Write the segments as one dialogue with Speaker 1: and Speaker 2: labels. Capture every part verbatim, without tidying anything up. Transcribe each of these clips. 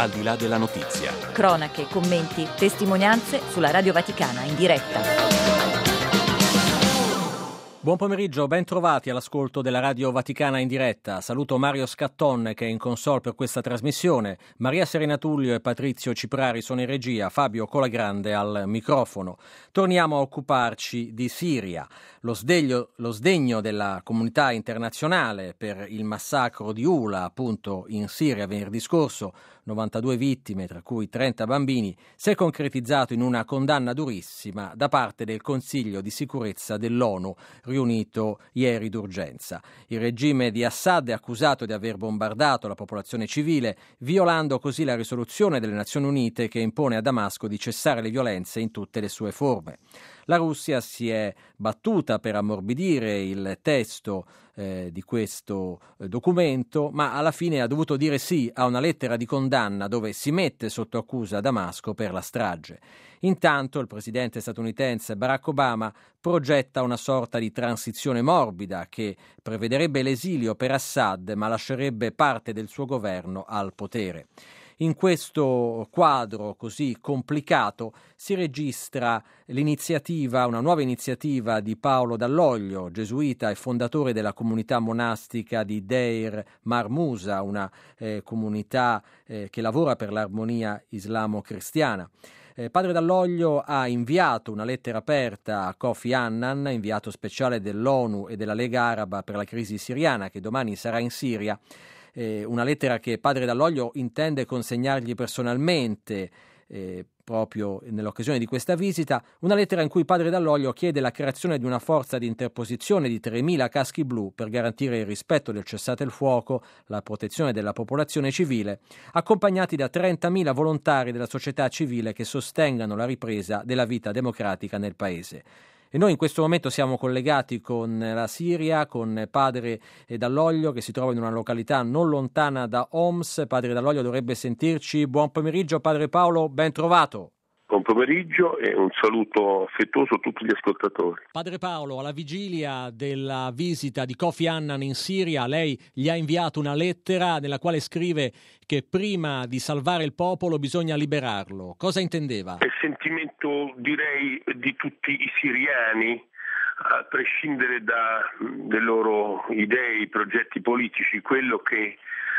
Speaker 1: Al di là della notizia.
Speaker 2: Cronache, commenti, testimonianze sulla Radio Vaticana in diretta.
Speaker 3: Buon pomeriggio, ben trovati all'ascolto della Radio Vaticana in diretta. Saluto Mario Scatton che è in console per questa trasmissione. Maria Serena Tullio e Patrizio Ciprari sono in regia, Fabio Colagrande al microfono. Torniamo a occuparci di Siria. Lo sdegno, lo sdegno della comunità internazionale per il massacro di Ula, appunto in Siria venerdì scorso, novantadue vittime, tra cui trenta bambini, si è concretizzato in una condanna durissima da parte del Consiglio di sicurezza dell'ONU, riunito ieri d'urgenza. Il regime di Assad è accusato di aver bombardato la popolazione civile, violando così la risoluzione delle Nazioni Unite che impone a Damasco di cessare le violenze in tutte le sue forme. La Russia si è battuta per ammorbidire il testo eh, di questo eh, documento, ma alla fine ha dovuto dire sì a una lettera di condanna dove si mette sotto accusa Damasco per la strage. Intanto il presidente statunitense Barack Obama progetta una sorta di transizione morbida che prevederebbe l'esilio per Assad ma lascerebbe parte del suo governo al potere. In questo quadro così complicato si registra l'iniziativa, una nuova iniziativa di Paolo Dall'Oglio, gesuita e fondatore della comunità monastica di Deir Mar Musa, una eh, comunità eh, che lavora per l'armonia islamo-cristiana. Eh, Padre Dall'Oglio ha inviato una lettera aperta a Kofi Annan, inviato speciale dell'ONU e della Lega Araba per la crisi siriana, che domani sarà in Siria. Eh, una lettera che Padre Dall'Oglio intende consegnargli personalmente eh, proprio nell'occasione di questa visita, una lettera in cui Padre Dall'Oglio chiede la creazione di una forza di interposizione di tremila caschi blu per garantire il rispetto del cessate il fuoco, la protezione della popolazione civile, accompagnati da trentamila volontari della società civile che sostengano la ripresa della vita democratica nel paese. E noi in questo momento siamo collegati con la Siria, con Padre Dall'Oglio che si trova in una località non lontana da Homs. Padre Dall'Oglio dovrebbe sentirci. Buon pomeriggio Padre Paolo, ben trovato.
Speaker 4: Buon pomeriggio e un saluto affettuoso a tutti gli ascoltatori.
Speaker 3: Padre Paolo, alla vigilia della visita di Kofi Annan in Siria, lei gli ha inviato una lettera nella quale scrive che prima di salvare il popolo bisogna liberarlo. Cosa intendeva?
Speaker 4: È il sentimento, direi, di tutti i siriani, a prescindere dalle loro idee, progetti politici, quello che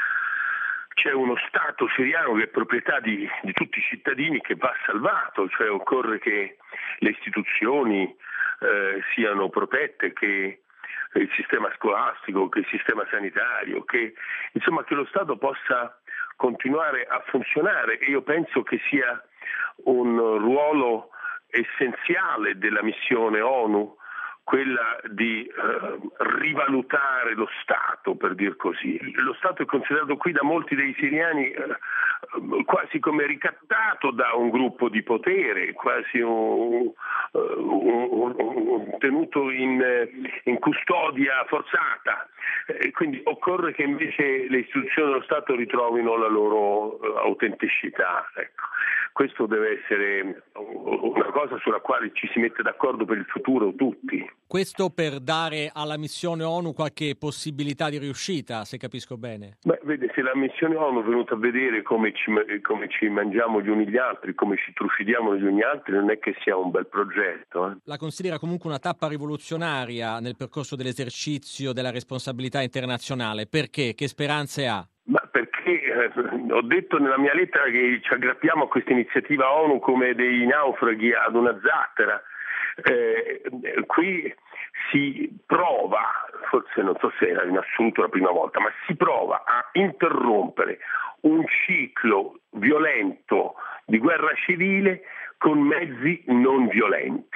Speaker 4: c'è uno Stato siriano che è proprietà di, di tutti i cittadini che va salvato, cioè occorre che le istituzioni eh, siano protette, che il sistema scolastico, che il sistema sanitario, che insomma che lo Stato possa continuare a funzionare. E io penso che sia un ruolo essenziale della missione ONU quella di eh, rivalutare lo Stato, per dir così. Lo Stato è considerato qui da molti dei siriani eh, quasi come ricattato da un gruppo di potere, quasi un, un, un, un tenuto in, in custodia forzata. E quindi occorre che invece le istituzioni dello Stato ritrovino la loro uh, autenticità. Ecco. Questo deve essere una cosa sulla quale ci si mette d'accordo per il futuro tutti.
Speaker 3: Questo per dare alla missione ONU qualche possibilità di riuscita, se capisco bene.
Speaker 4: Beh, vede, se la missione ONU è venuta a vedere come ci, come ci mangiamo gli uni gli altri, come ci trucidiamo gli uni gli altri, non è che sia un bel progetto. Eh.
Speaker 3: La considera comunque una tappa rivoluzionaria nel percorso dell'esercizio della responsabilità internazionale. Perché? Che speranze ha?
Speaker 4: Ma perché eh, ho detto nella mia lettera che ci aggrappiamo a questa iniziativa ONU come dei naufraghi ad una zattera. Eh, qui si prova, forse non so se era in assoluto la prima volta, ma si prova a interrompere un ciclo violento di guerra civile con mezzi non violenti.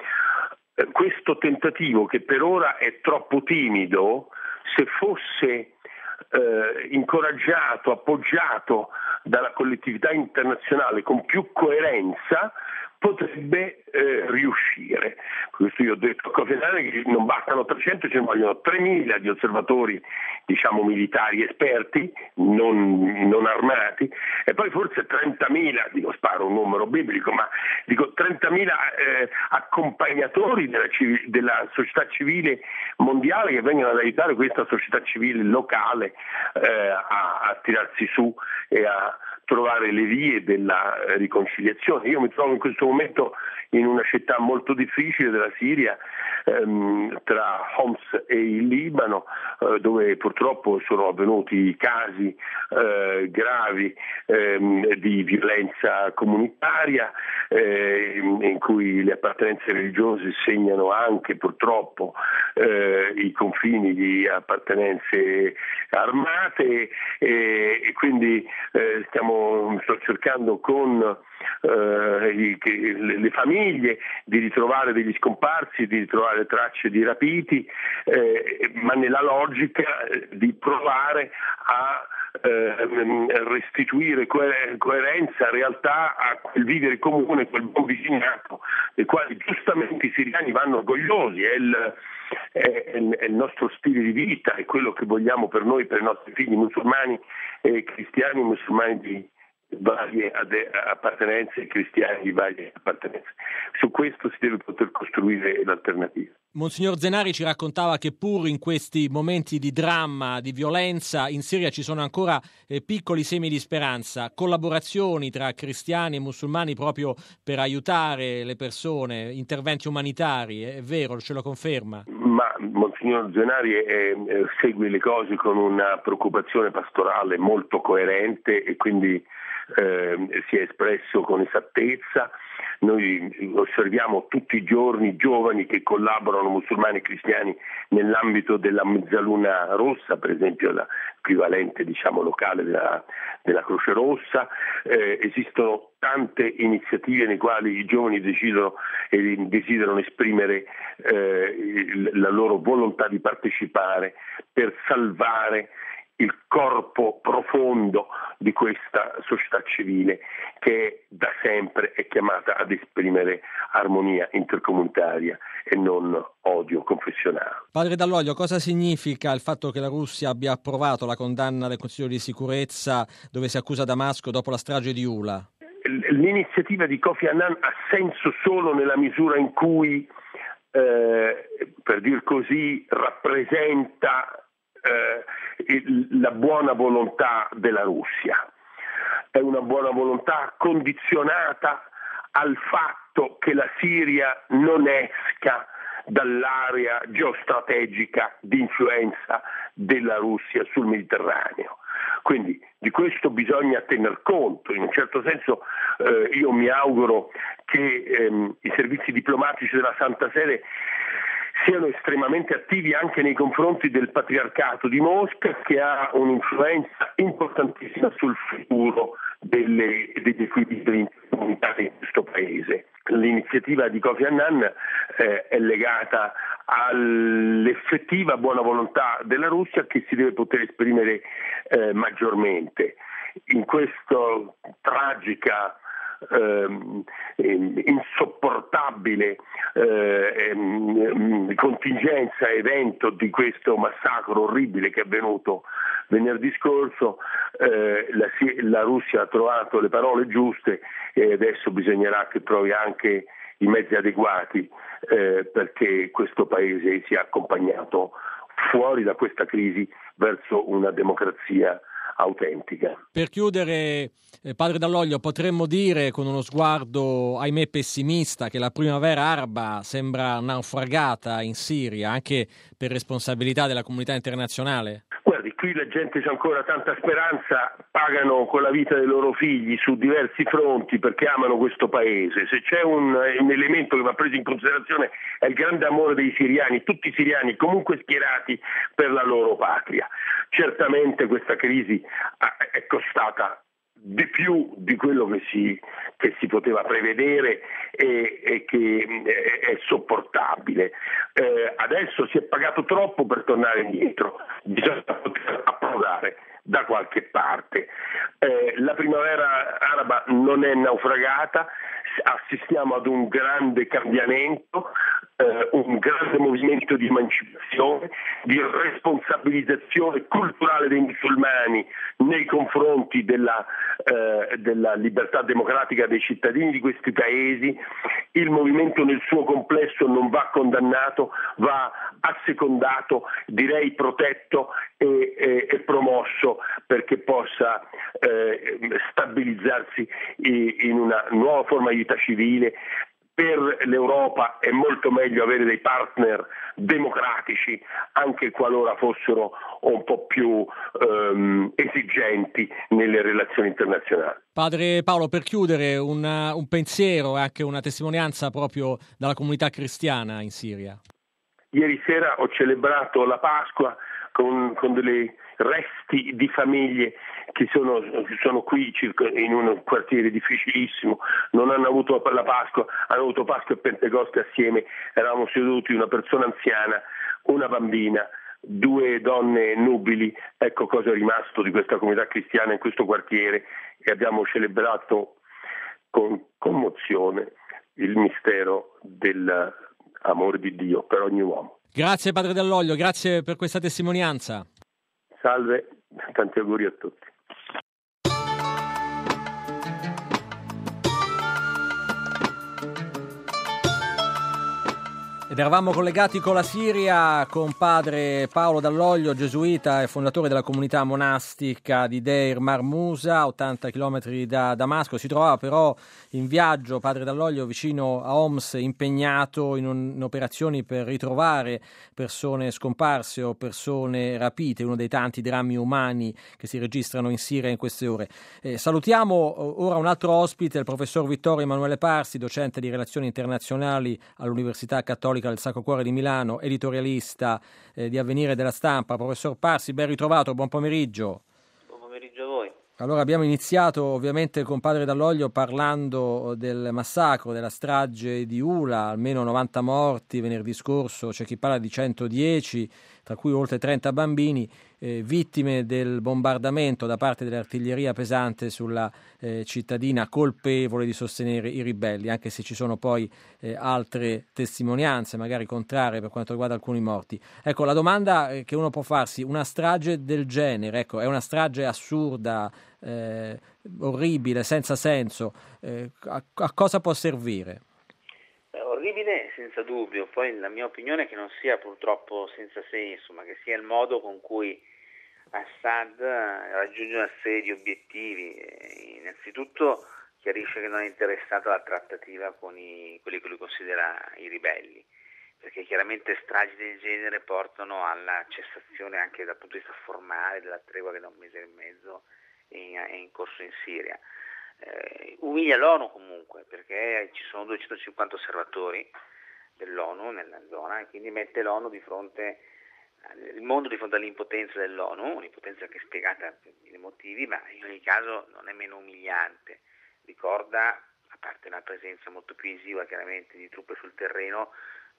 Speaker 4: Eh, questo tentativo, che per ora è troppo timido, se fosse Eh, incoraggiato, appoggiato dalla collettività internazionale con più coerenza, potrebbe eh, riuscire. Questo io ho detto a Kofi Annan che non bastano trecento, ce ne vogliono tremila di osservatori, diciamo militari esperti, non, non armati, e poi forse trentamila, dico sparo un numero biblico, ma dico trentamila eh, accompagnatori della, civ- della società civile mondiale che vengono ad aiutare questa società civile locale eh, a, a tirarsi su e a trovare le vie della riconciliazione. Io mi trovo in questo momento in una città molto difficile della Siria, ehm, tra Homs e il Libano, eh, dove purtroppo sono avvenuti casi eh, gravi ehm, di violenza comunitaria, eh, in cui le appartenenze religiose segnano anche purtroppo eh, i confini di appartenenze armate, e, e quindi eh, stiamo sto cercando con eh, i, le, le famiglie di ritrovare degli scomparsi, di ritrovare tracce di rapiti, eh, ma nella logica di provare a eh, restituire coerenza, realtà a quel vivere comune, quel buon vicinato del quale giustamente i siriani vanno orgogliosi. È il, è, è il nostro stile di vita, è quello che vogliamo per noi, per i nostri figli musulmani e cristiani, musulmani di varie appartenenze, cristiani di varie appartenenze. Su questo si deve poter costruire l'alternativa.
Speaker 3: Monsignor Zenari ci raccontava che pur in questi momenti di dramma, di violenza, in Siria ci sono ancora eh, piccoli semi di speranza, collaborazioni tra cristiani e musulmani proprio per aiutare le persone, interventi umanitari, è vero, ce lo conferma?
Speaker 4: Ma Monsignor Zenari eh, segue le cose con una preoccupazione pastorale molto coerente e quindi eh, si è espresso con esattezza. Noi osserviamo tutti i giorni giovani che collaborano, musulmani e cristiani, nell'ambito della Mezzaluna Rossa, per esempio l'equivalente diciamo locale della, della Croce Rossa. Eh, esistono tante iniziative nei quali i giovani decidono e desiderano esprimere eh, la loro volontà di partecipare per salvare il corpo profondo di questa società civile che da sempre è chiamata ad esprimere armonia intercomunitaria e non odio confessionale.
Speaker 3: Padre Dall'Oglio, cosa significa il fatto che la Russia abbia approvato la condanna del Consiglio di sicurezza dove si accusa Damasco dopo la strage di Ula?
Speaker 4: L'iniziativa di Kofi Annan ha senso solo nella misura in cui, eh, per dir così, rappresenta Eh, la buona volontà della Russia. È una buona volontà condizionata al fatto che la Siria non esca dall'area geostrategica di influenza della Russia sul Mediterraneo. Quindi di questo bisogna tener conto. In un certo senso eh, io mi auguro che ehm, i servizi diplomatici della Santa Sede siano estremamente attivi anche nei confronti del Patriarcato di Mosca, che ha un'influenza importantissima sul futuro delle, degli equilibri intercomunitari in questo paese. L'iniziativa di Kofi Annan eh, è legata all'effettiva buona volontà della Russia, che si deve poter esprimere eh, maggiormente. In questa tragica Ehm, insopportabile ehm, contingenza, evento di questo massacro orribile che è avvenuto venerdì scorso, eh, la, la Russia ha trovato le parole giuste e adesso bisognerà che trovi anche i mezzi adeguati eh, perché questo paese sia accompagnato fuori da questa crisi verso una democrazia autentica.
Speaker 3: Per chiudere, eh, Padre Dall'Oglio, potremmo dire con uno sguardo, ahimè, pessimista, che la primavera araba sembra naufragata in Siria, anche per responsabilità della comunità internazionale?
Speaker 4: Guardi, qui la gente c'ha ancora tanta speranza, pagano con la vita dei loro figli su diversi fronti perché amano questo paese. Se c'è un, un elemento che va preso in considerazione è il grande amore dei siriani, tutti i siriani comunque schierati per la loro patria. Certamente questa crisi è costata di più di quello che si, che si poteva prevedere e, e che è, è sopportabile. Eh, adesso si è pagato troppo per tornare indietro, bisogna poter approdare da qualche parte. Eh, la primavera araba non è naufragata, assistiamo ad un grande cambiamento, eh, un grande movimento di emancipazione, di responsabilizzazione culturale dei musulmani nei confronti della, eh, della libertà democratica dei cittadini di questi paesi. Il movimento nel suo complesso non va condannato, va assecondato, direi protetto e, e, e promosso perché possa eh, stabilizzarsi in una nuova forma di vita civile. Per l'Europa è molto meglio avere dei partner democratici, anche qualora fossero un po' più ehm, esigenti nelle relazioni internazionali.
Speaker 3: Padre Paolo, per chiudere, una, un pensiero e anche una testimonianza proprio dalla comunità cristiana in Siria.
Speaker 4: Ieri sera ho celebrato la Pasqua con, con delle resti di famiglie che sono, sono qui in un quartiere difficilissimo, non hanno avuto la Pasqua, hanno avuto Pasqua e Pentecoste assieme, eravamo seduti, una persona anziana, una bambina, due donne nubili. Ecco cosa è rimasto di questa comunità cristiana in questo quartiere, e abbiamo celebrato con commozione il mistero dell'amore di Dio per ogni uomo.
Speaker 3: Grazie Padre Dall'Oglio, grazie per questa testimonianza.
Speaker 4: Salve, tanti auguri a tutti.
Speaker 3: Ed eravamo collegati con la Siria con padre Paolo Dall'Oglio, gesuita e fondatore della comunità monastica di Deir Marmusa, ottanta chilometri da Damasco. Si trovava però in viaggio, padre Dall'Oglio, vicino a Homs, impegnato in, un, in operazioni per ritrovare persone scomparse o persone rapite, uno dei tanti drammi umani che si registrano in Siria in queste ore. Eh, salutiamo ora un altro ospite, il professor Vittorio Emanuele Parsi, docente di relazioni internazionali all'Università Cattolica del Sacro Cuore di Milano, editorialista eh, di Avvenire della Stampa. Professor Parsi, ben ritrovato, buon pomeriggio.
Speaker 1: Buon pomeriggio a voi.
Speaker 3: Allora, abbiamo iniziato ovviamente con padre Dall'Oglio parlando del massacro, della strage di Ula, almeno novanta morti venerdì scorso, c'è chi parla di centodieci, tra cui oltre trenta bambini, eh, vittime del bombardamento da parte dell'artiglieria pesante sulla eh, cittadina colpevole di sostenere i ribelli, anche se ci sono poi eh, altre testimonianze, magari contrarie per quanto riguarda alcuni morti. Ecco, la domanda che uno può farsi, una strage del genere, ecco, è una strage assurda, eh, orribile, senza senso, eh, a, a cosa può servire?
Speaker 1: Orribile senza dubbio, poi la mia opinione è che non sia purtroppo senza senso, ma che sia il modo con cui Assad raggiunge una serie di obiettivi. Innanzitutto chiarisce che non è interessato alla trattativa con i, quelli che lui considera i ribelli, perché chiaramente stragi del genere portano alla cessazione anche dal punto di vista formale della tregua che da un mese e mezzo è in, è in corso in Siria. Eh, umilia l'ONU comunque, perché ci sono duecentocinquanta osservatori dell'ONU nella zona, e quindi mette l'ONU di fronte, il mondo di fronte all'impotenza dell'ONU, un'impotenza che è spiegata per mille motivi, ma in ogni caso non è meno umiliante. Ricorda, a parte una presenza molto più esigua chiaramente di truppe sul terreno,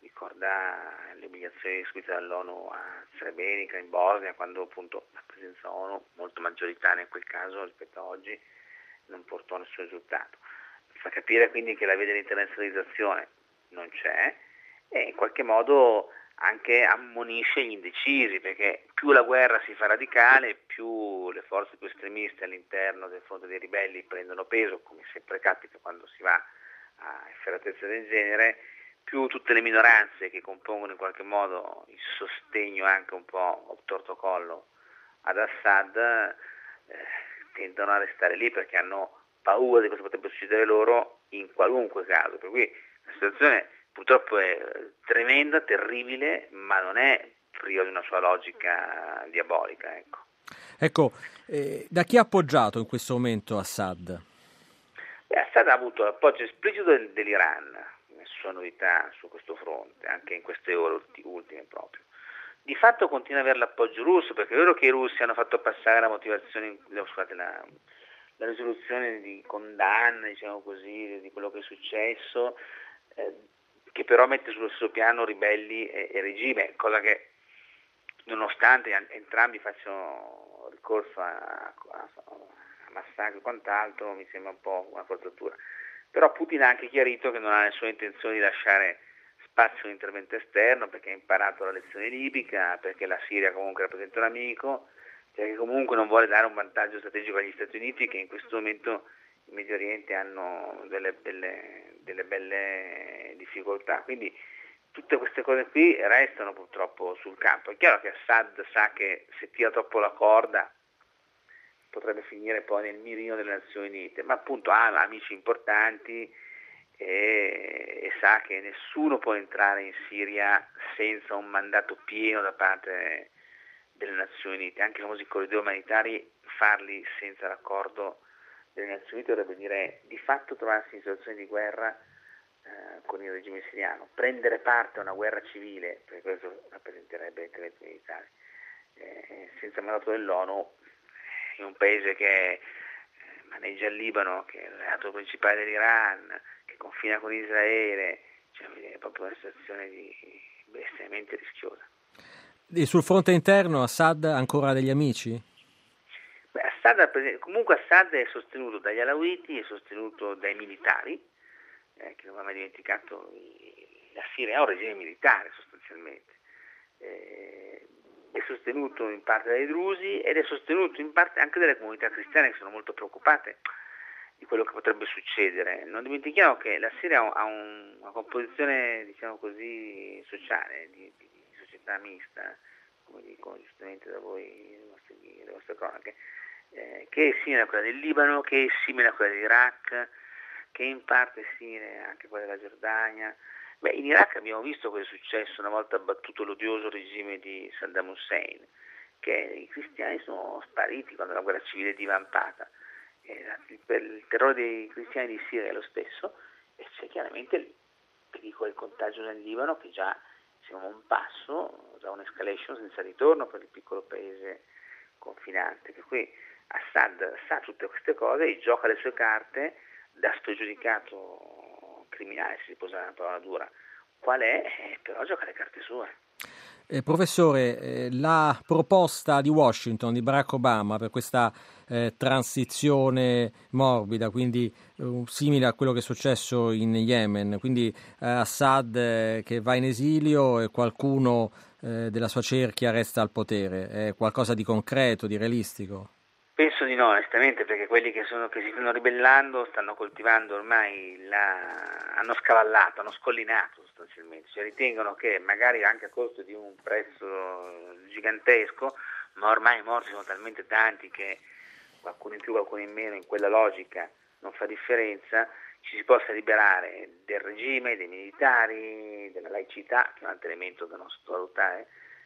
Speaker 1: ricorda le umiliazioni subite dall'ONU a Srebrenica, in Bosnia, quando appunto la presenza ONU, molto maggioritaria in quel caso rispetto a oggi, non portò a nessun risultato. Fa capire quindi che la via dell'internazionalizzazione non c'è, e in qualche modo anche ammonisce gli indecisi, perché più la guerra si fa radicale, più le forze più estremiste all'interno del fronte dei ribelli prendono peso, come sempre capita quando si va a efferatezze del genere, più tutte le minoranze che compongono in qualche modo il sostegno anche un po' obtorto collo ad Assad eh, tendono a restare lì, perché hanno paura di cosa potrebbe succedere loro in qualunque caso. Per cui la situazione purtroppo è tremenda, terribile, ma non è priva di una sua logica diabolica. Ecco,
Speaker 3: ecco eh, da chi ha appoggiato in questo momento Assad?
Speaker 1: Beh, Assad ha avuto l'appoggio esplicito del, dell'Iran, nessuna novità su questo fronte, anche in queste ore ultime proprio. Di fatto continua ad avere l'appoggio russo, perché è vero che i russi hanno fatto passare la motivazione, scusate, la, la risoluzione di condanna, diciamo così, di quello che è successo, eh, che però mette sullo stesso piano ribelli e, e regime, cosa che nonostante entrambi facciano ricorso a, a, a massacri e quant'altro, mi sembra un po' una forzatura. Però Putin ha anche chiarito che non ha nessuna intenzione di lasciare spazio un intervento esterno, perché ha imparato la lezione libica, perché la Siria comunque rappresenta un amico, perché comunque non vuole dare un vantaggio strategico agli Stati Uniti, che in questo momento in Medio Oriente hanno delle, delle, delle belle difficoltà. Quindi tutte queste cose qui restano purtroppo sul campo. È chiaro che Assad sa che se tira troppo la corda potrebbe finire poi nel mirino delle Nazioni Unite, ma appunto ha amici importanti e, e sa che nessuno può entrare in Siria senza un mandato pieno da parte delle Nazioni Unite. Anche i famosi corridoi umanitari, farli senza l'accordo delle Nazioni Unite dovrebbe dire di fatto trovarsi in situazione di guerra eh, con il regime siriano, prendere parte a una guerra civile, perché questo rappresenterebbe l'intervento militare, eh, senza mandato dell'ONU, in un paese che eh, maneggia il Libano, che è l'alleato principale dell'Iran, che confina con Israele, cioè è proprio una situazione di, di estremamente rischiosa.
Speaker 3: E sul fronte interno Assad ha ancora degli amici?
Speaker 1: Beh, Assad, comunque Assad è sostenuto dagli alawiti, è sostenuto dai militari, eh, che non va mai dimenticato, la Siria è un regime militare sostanzialmente. Eh, è sostenuto in parte dai drusi ed è sostenuto in parte anche dalle comunità cristiane, che sono molto preoccupate di quello che potrebbe succedere. Non dimentichiamo che la Siria ha un, una composizione, diciamo così, sociale, di, di, di società mista, come dicono giustamente da voi le vostre, le vostre cronache, eh, che è simile a quella del Libano, che è simile a quella dell'Iraq, che in parte è simile anche a quella della Giordania. Beh, in Iraq abbiamo visto cosa è successo una volta abbattuto l'odioso regime di Saddam Hussein, che i cristiani sono spariti quando la guerra civile è divampata. Il, il terrore dei cristiani di Siria è lo stesso, e c'è chiaramente il pericolo del contagio nel Libano, che già siamo a un passo da un'escalation senza ritorno per il piccolo paese confinante. Per cui Assad sa tutte queste cose e gioca le sue carte da spregiudicato criminale, se si può usare una parola dura, qual è, eh, però gioca le carte sue.
Speaker 3: Eh, professore, eh, la proposta di Washington, di Barack Obama, per questa eh, transizione morbida, quindi eh, simile a quello che è successo in Yemen, quindi eh, Assad eh, che va in esilio e qualcuno eh, della sua cerchia resta al potere, è qualcosa di concreto, di realistico?
Speaker 1: Penso di no, onestamente, perché quelli che, sono, che si stanno ribellando stanno coltivando ormai, la, hanno scavallato, hanno scollinato sostanzialmente, cioè ritengono che magari anche a costo di un prezzo gigantesco, ma ormai i morti sono talmente tanti che qualcuno in più, qualcuno in meno, in quella logica non fa differenza, ci si possa liberare del regime, dei militari, della laicità, che è un altro elemento da non sottovalutare,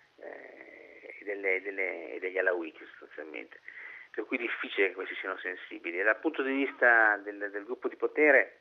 Speaker 1: eh, e, delle, delle, e degli alawiti sostanzialmente. Per cui è difficile che questi siano sensibili. E dal punto di vista del, del gruppo di potere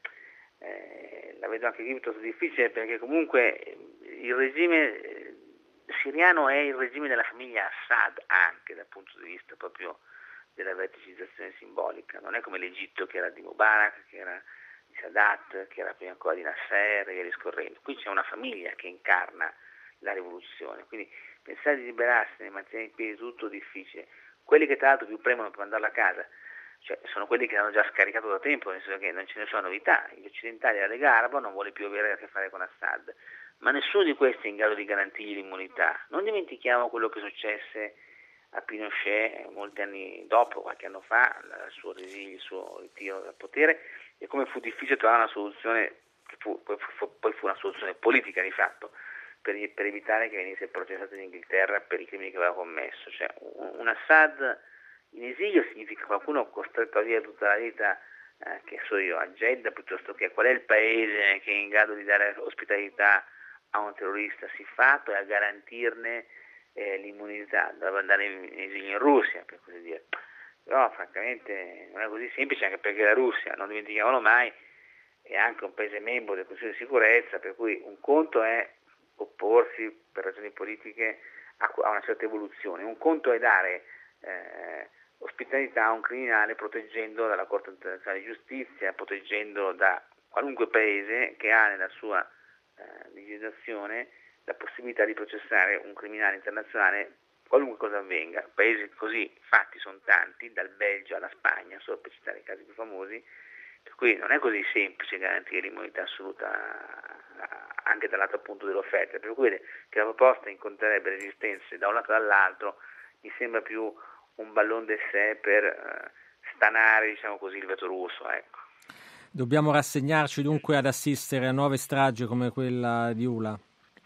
Speaker 1: eh, la vedo anche qui piuttosto difficile, perché comunque il regime eh, siriano è il regime della famiglia Assad, anche dal punto di vista proprio della verticizzazione simbolica. Non è come l'Egitto, che era di Mubarak, che era di Sadat, che era prima ancora di Nasser e via discorrendo. Qui c'è una famiglia che incarna la rivoluzione, quindi pensare di liberarsene e mantenere in piedi tutto è difficile. Quelli che tra l'altro più premono per mandarla a casa, cioè sono quelli che hanno già scaricato da tempo, nel senso che non c'è nessuna novità. Gli occidentali, la Lega Araba non vuole più avere a che fare con Assad, ma nessuno di questi è in grado di garantirgli l'immunità. Non dimentichiamo quello che successe a Pinochet molti anni dopo, qualche anno fa, il suo, il suo ritiro dal potere, e come fu difficile trovare una soluzione, che fu, poi, fu, poi fu una soluzione politica di fatto, per, per evitare che venisse processato in Inghilterra per i crimini che aveva commesso. Cioè, un, un Assad in esilio significa qualcuno costretto a vivere tutta la vita, eh, che so io, a Jeddah, piuttosto che qual è il paese che è in grado di dare ospitalità a un terrorista siffatto e a garantirne eh, l'immunità. Doveva andare in, in esilio in Russia, per così dire. Però francamente non è così semplice, anche perché la Russia, non dimentichiamolo mai, è anche un paese membro del Consiglio di sicurezza, per cui un conto è opporsi per ragioni politiche a una certa evoluzione, un conto è dare eh, ospitalità a un criminale proteggendo dalla Corte internazionale di giustizia, proteggendo da qualunque paese che ha nella sua eh, legislazione la possibilità di processare un criminale internazionale qualunque cosa avvenga. Paesi così fatti sono tanti, dal Belgio alla Spagna, solo per citare i casi più famosi, per cui non è così semplice garantire l'immunità assoluta anche dall'altro punto dell'offerta, per cui che la proposta incontrerebbe resistenze da un lato e dall'altro mi sembra più un ballon d'essai per uh, stanare, diciamo così, il veto russo, ecco.
Speaker 3: Dobbiamo rassegnarci dunque ad assistere a nuove stragi come quella di Ula?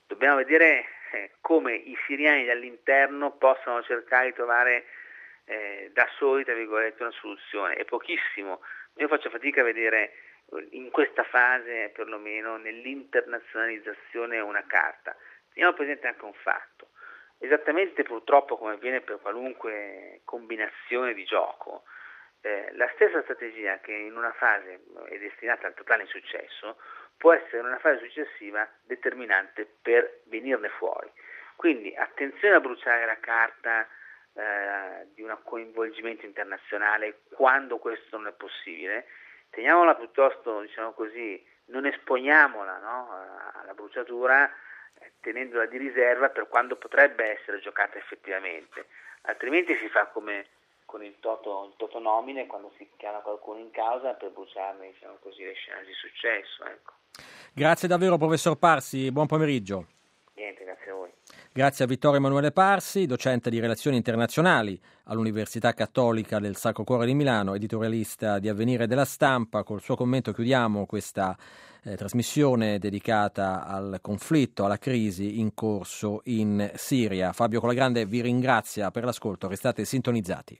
Speaker 1: dobbiamo vedere eh, come i siriani dall'interno possano cercare di trovare eh, da soli, tra virgolette, una soluzione. È pochissimo. Io faccio fatica a vedere in questa fase, perlomeno nell'internazionalizzazione, una carta. Teniamo presente anche un fatto. Esattamente purtroppo come avviene per qualunque combinazione di gioco, eh, la stessa strategia che in una fase è destinata al totale insuccesso può essere in una fase successiva determinante per venirne fuori. Quindi attenzione a bruciare la carta eh, di un coinvolgimento internazionale quando questo non è possibile. Teniamola piuttosto, diciamo così, non esponiamola, no, alla bruciatura, eh, tenendola di riserva per quando potrebbe essere giocata effettivamente, altrimenti si fa come con il toto, il toto nomine, quando si chiama qualcuno in causa per bruciarne, diciamo così, le scene di successo. Ecco.
Speaker 3: Grazie davvero, professor Parsi, buon pomeriggio.
Speaker 1: Niente, grazie a voi.
Speaker 3: Grazie a Vittorio Emanuele Parsi, docente di Relazioni Internazionali all'Università Cattolica del Sacro Cuore di Milano, editorialista di Avvenire della Stampa. Col suo commento chiudiamo questa eh, trasmissione dedicata al conflitto, alla crisi in corso in Siria. Fabio Colagrande vi ringrazia per l'ascolto, restate sintonizzati.